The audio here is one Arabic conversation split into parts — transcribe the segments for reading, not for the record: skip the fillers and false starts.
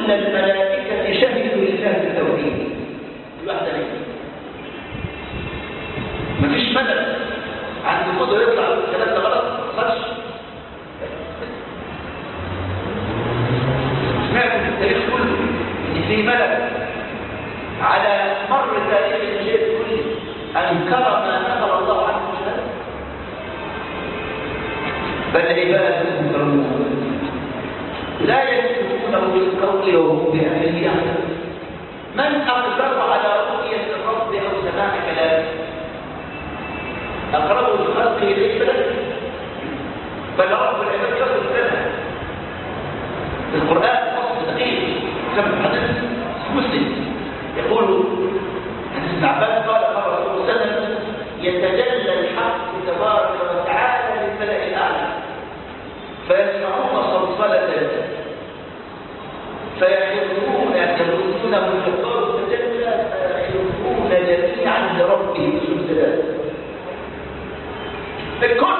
كل الملائكة شهدوا لله بالتوحيد. الواحدة ليه؟ مفيش ملك عنده قدرة يطلع الكلام ده غلط خش. سمعت في التاريخ كله ان في ملك على مر تاريخ الجيش كله انكر ما نهر الله عنه شهاده، فالعباد مكرمون لا يسبقونه بالقول وهم بأمره يعملون. من أقدر على رؤية الرب أو سماع كلامه؟ أقرب الخلق إليه بل رب العباد يقول لنا في القرآن نص دقيق كما حدث مسلم يقول حديث ابن عباس قال رسول الله صلى الله عليه وسلم يتجلى الحق تبارك وتعالى للملأ الأعلى فيسمعون صلصلة فيخرون يردونه في القول تجلى فيخرون جميعا لربهم سجدا. الكل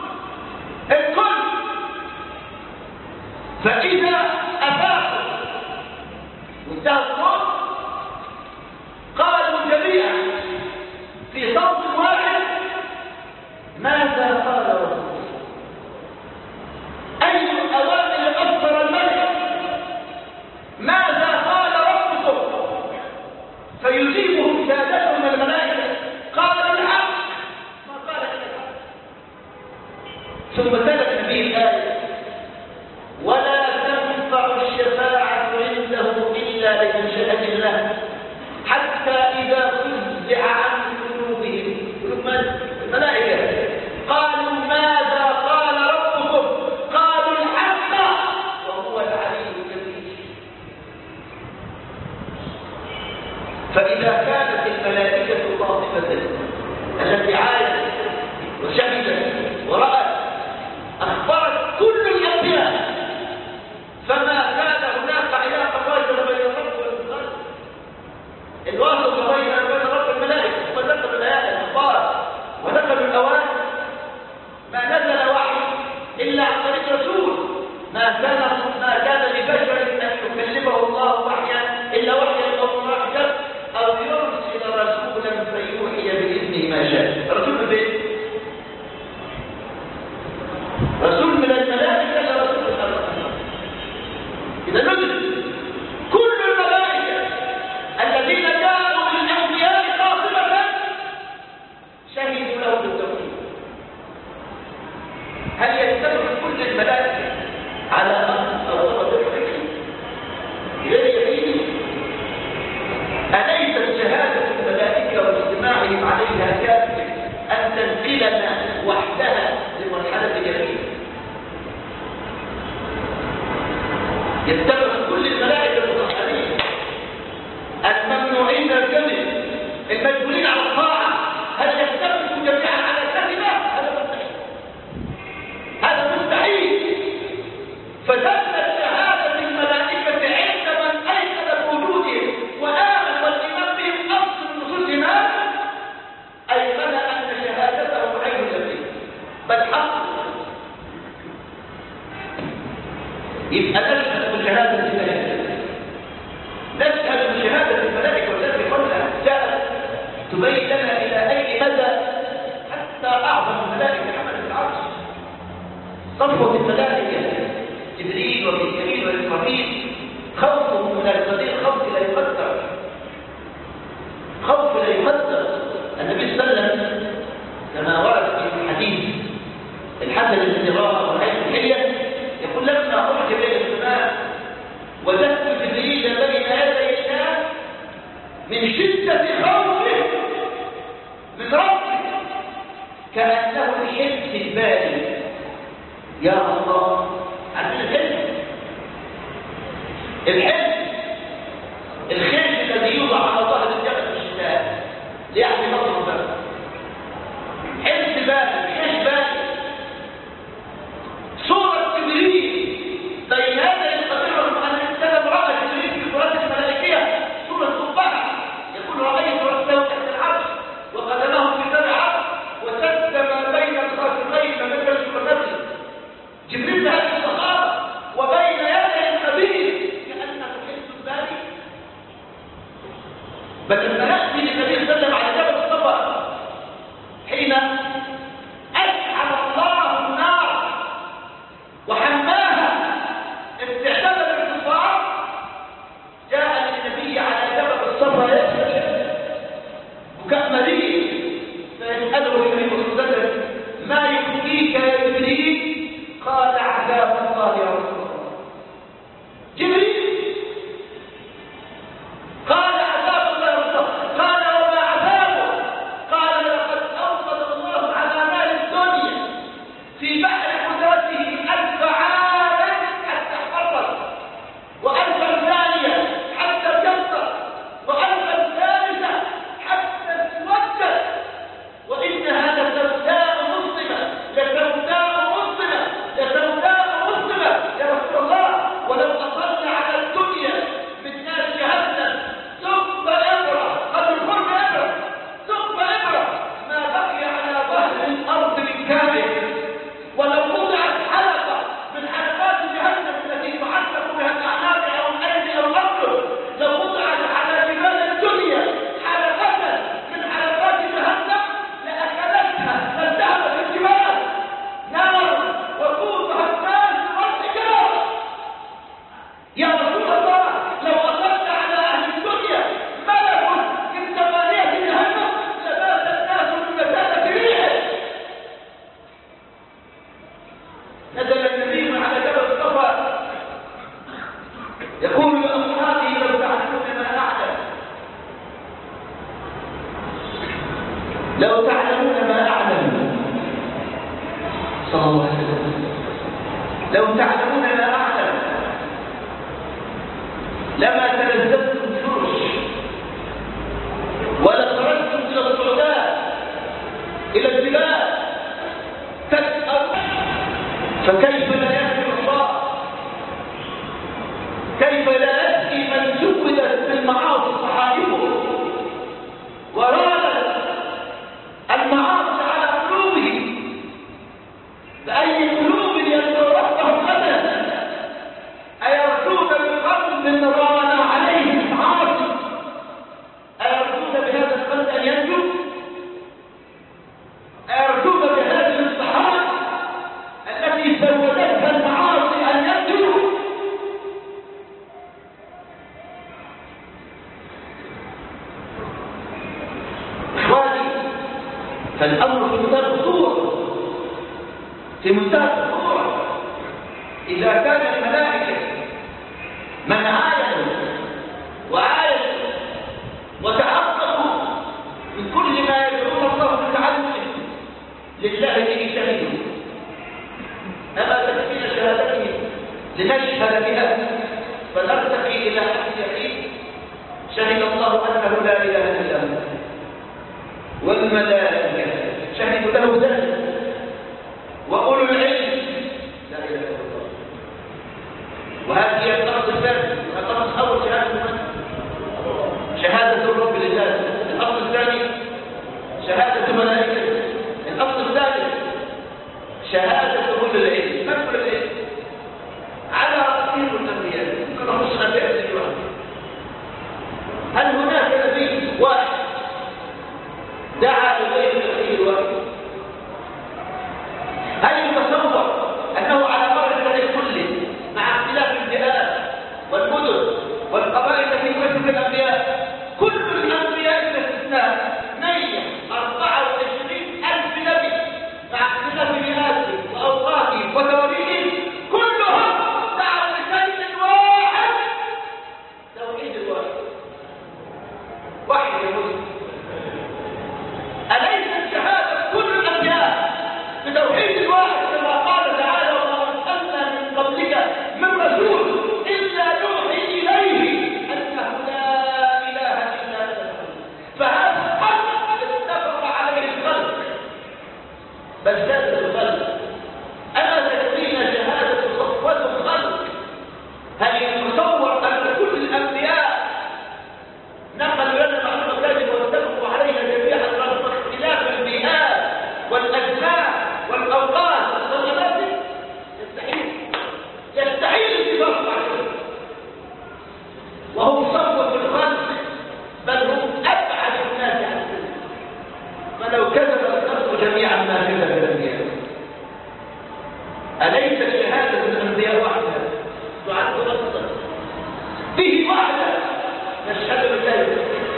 فإذا أفاقوا وانتهى الصوت قالوا جميعا في صوت واحد ماذا قال رسول؟ أي الأوامر أكثر الملك؟ ماذا قال ربكم؟ فيجيبهم سادتهم الملائكة قالوا الحق ما قال إلا الحق. ثم تلت به الآية ولا تنفع الشفاعة عنده إلا لمن شهد الله حتى إذا فزع عن قلوبهم الملائكة قالوا ماذا قال ربكم؟ قالوا الحق وهو العلي الكبير. فإذا كانت الملائكة قاطبة التي عادت وشهدت ورأت أخبرت كل الأنبياء فما كان هناك علاقة واجبة بين الرب والخلق. الواسطة بين رب الملائكة ونقل الآيات الأخبار ونقل الأوامر ما نزل وحي إلا عن طريق رسول. ما كان لبشر أن يكلمه الله وحيا إلا وحيا أو مرحبا أو يرسل رسولا فيوحي بإذنه ما شاء. رسول بإذن رسول من الملائكة لا رسول من الله. إذا نجد كل الملائكة الذين جاءوا للأنبياء قاصمة شهدوا له بالتوحيد. هل يتفق كل الملائكة على أمر أو طلب الحكم غير يقين؟ أليست شهادة الملائكة واجتماعهم عليها كافية أن تنقلنا وحدها لمرحلة اليقين؟ يتفق كل الملائكة المصححين الممنوعين الكذب المجبولين على الطاعة هل يتفق جميعا على كلمة؟ هذا مستحيل. فدلت شهادة الملائكة عند من أيقن بوجودهم وآمن والإيمان بهم أصل نصوص الإيمان أيقن أن شهادتهم عين اليقين بل حق. يبقى نشهد بشهادة الملائكة، نشهد بشهادة الملائكة والتي قبلها جاءت تبين لنا إلى أي مدى حتى أعظم الملائكة حملة العرش صفوة الملائكة جبريل وميكائيل وإسرافيل خوفهم من القدير خوف لا يقدر، خوف لا يقدر. النبي صلى الله عليه وسلم كما ورد في الحديث الحسن الذي رواه الحديث الحلية يقول لما خرج إلى السماء وجدت جبريل بين يدي الله من شدة خوفه من ربه كأنه الحلم البارد. يا الله عن الحلم الخيل الذي يوضع على ظهر الجبل في الشتاء ليحمي مطر البرد. حلم بارد حلم بارد. صورة جبريل بين هذا القدر عن الإنسان امرأة جبريل في القرآن الملائكية صورة صبها يقول رأيت رأسه تحت العرش وقدمه في ذر العرش وسد ما بين الخاصمين من الرجل والرجل. جبريل هذه الصحابة وبين يدي الخبير كأنه بل لما نأتي للنبي صلى الله عليه وسلم على جبل الصفا حين أشعل الله النار وحماها استعدادا للانتصار، جاء للنبي على جبل الصفا يبكي بكاء مريض، فيسأله النبي صلى الله عليه وسلم: ما يبكيك يا جبريل؟ قال: عذاب الله يا رسول الله. جبريل قال: عذاب الله يا رسول الله. قال: وما عذابه؟ قال: لقد أوصل الله على مال الدنيا في بحر قدرته 1000 عاما حتى احفظت، و1000 ثانية حتى ابيضت، و1000 ثالثة حتى اسودت، وإنها لسوداء مسلمة، لسوداء مسلمة، لسوداء مسلمة يا رسول الله. ولو أصلنا على الدنيا من نار جهنم ثم إبرة، قد القرب إبرة ثم إبرة، ما بقي على ظهر الأرض من كامل. ولو وضعت حلقة من حلقات جهنم التي تعلق بها الأعناق أو الأيدي أو الأرجل، لو وضعت على جبال الدنيا حلقة من حلقات جهنم لأكلتها، فالتهبت الجبال نار وقودها الناس والحجارة. يا رسول الله، لو أصبت على أهل الدنيا ملك من ثمانية جهنم لمات الناس من مسافة ريحه. نزل النبي على جبل الصفا يقول لأصحابه: لو تعلمون ما أعلم، لو تعلمون ما أعلم، صلى الله عليه وسلم، لو تعلمون ما أعلم لما تلذذتم الفرش ولخرجتم إلى الصعداء إلى الجبال تسأل. فكيف لا يهدي الله؟ كيف لا يهدي من زودت بالمعاصي صحائفه ورادت المعاصي على قلوبهم؟ بأي قلوب يدعو ربهم غدا؟ أيرجون بقلب ران عليه المعاصي؟ أيرجون بهذا القلب أن ينجو؟ أيرجون بهذه الصحائف التي زودتها المعاصي أن ينجو؟ إخواني، فالأمر في منتهى الخطورة، في منتهى الخطورة. إذا كان الملائكة من عاينوا وعاينوا وتحققوا من كل ما يدعون الله بتعلمه لله به شهيدوا، أما تكفينا شهادته لنشهد بها فنرتقي إلى حد يقين شهد الله أنه لا إله إلا هو والملائكة شهدوا له ذلك وأولو العلم لا إله إلا الله. وهذه هي الأصل الثاني. الأصل الأول شهادة الرب لله. الأصل الثاني شهادة الملائكة. الأصل الثالث شهادة أولو العلم. ما أولو العلم؟ على رأسهم الأنبياء. كما خصنا بأسر واحد. هل هناك نبي واحد دعا إليه الخير واحد؟ هل يتصور وحده نشهد بالله.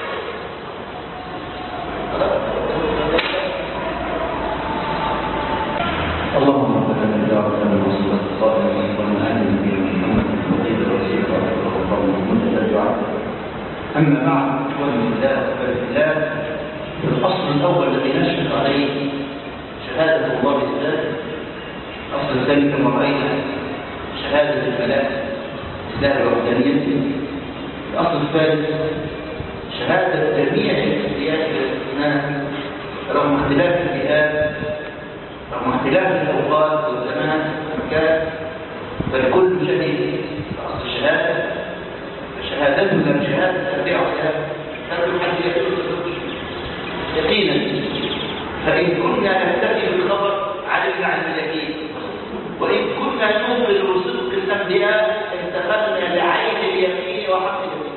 اللهم صل على سيدنا محمد الصادق وعلى نبينا محمد الوحيد الرسول والدعاء. اما بعد، اخواني الله واحبابي الله، الاصل الاول الذي نشهد عليه شهاده الله بالذات. الاصل الثاني كما راينا شهاده الملائكه بالله وحدانيته. الاصل الثالث شهاده جميع الانبياء والاستثناء رغم اختلاف البيئات، رغم اختلاف الاوقات والزمان والمكان، فالكل شهيد. اصل الشهاده فشهادتنا شهاده تبعها كانوا حديثون يقينا. فان كنا نكتفي بالخبر علمنا عن اليقين، وان كنا نوقن بصدق الانبياء انتقلنا لعين اليقين وحق اليقين.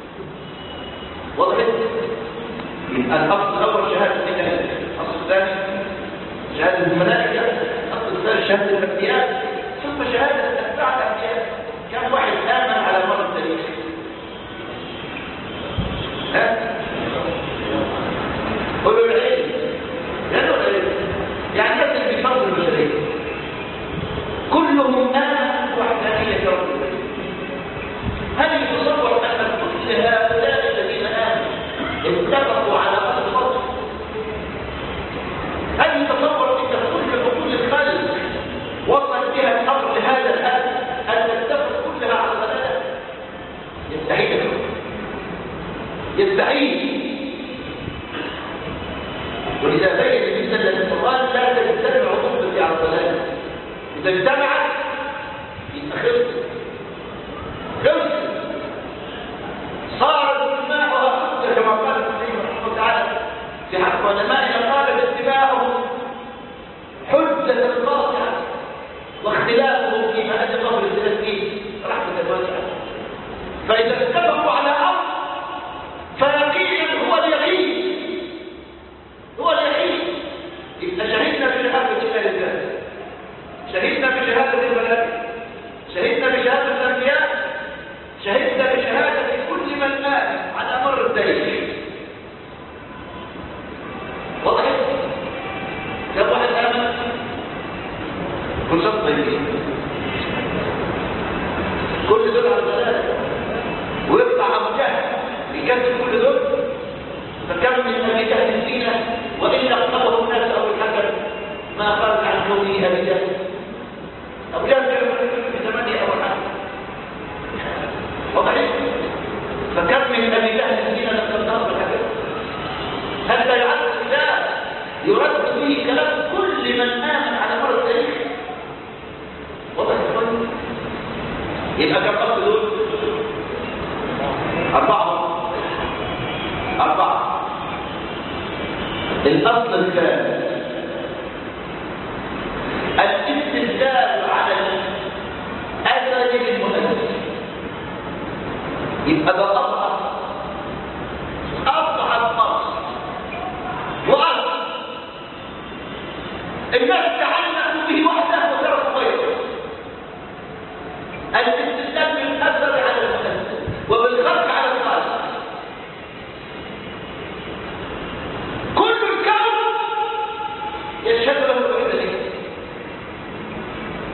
وضحت؟ الاصل الاول شهاده الله، الاصل الثاني شهادة الملائكة، الأصل الثالث شهادة الأنبياء، ثم شهادة أتباع الأنبياء. كم واحد آمن على مر التاريخ؟ قولوا العلم، قالوا العلم، يعني مثل بفضل البشرية كلهم آمن بوحدانية رب العالمين. هل يتصور أن كل هؤلاء الذين آمنوا اتفقوا على أصل الفضل؟ هل يتصور ان كل عقول الخلق وصل بها الامر لهذا الحد ان تتفق كلها على ضلاله؟ يستحيل، يستحيل. ولذا بين النبي صلى الله عليه وسلم قال لا تجتمع امتي على ضلاله، اذا اجتمعت يبقى خلص صارت اجتماعها حجه كما قال النبي رحمه الله تعالى في حق علمائنا، قال اتباعهم حجة قاطعة واختلافهم فيما أدى الله للتسليم رحمة واسعة. فإذا اتفقوا على أمر فيقينا هو اليقين، هو اليقين. إذا شهدنا بشهادة الله الذات، شهدنا بشهادة الملائكة، شهدنا بشهادة الأنبياء، شهدنا بشهادة كل من آمن على مر التاريخ. واضح؟ كم واحد آمن؟ كل شخص طيبين، كل دول على ضلالة، ويطلع أبو جهل يكذب كل دول. فكم من أبي جهل فينا وإن أقربه الناس أو الحكم ما خرج عن كونه أبي جهل. أبو جهل كان في زمانه أو الحكم. واضح؟ فكم من أبي جهل فينا لم تنتظر الحكم. هذا يعرف الله يرد به كلام كل من آمن على مر التاريخ. واضح يا اخواني؟ يبقى كم أصل دول؟ أربعة. الأصل الثاني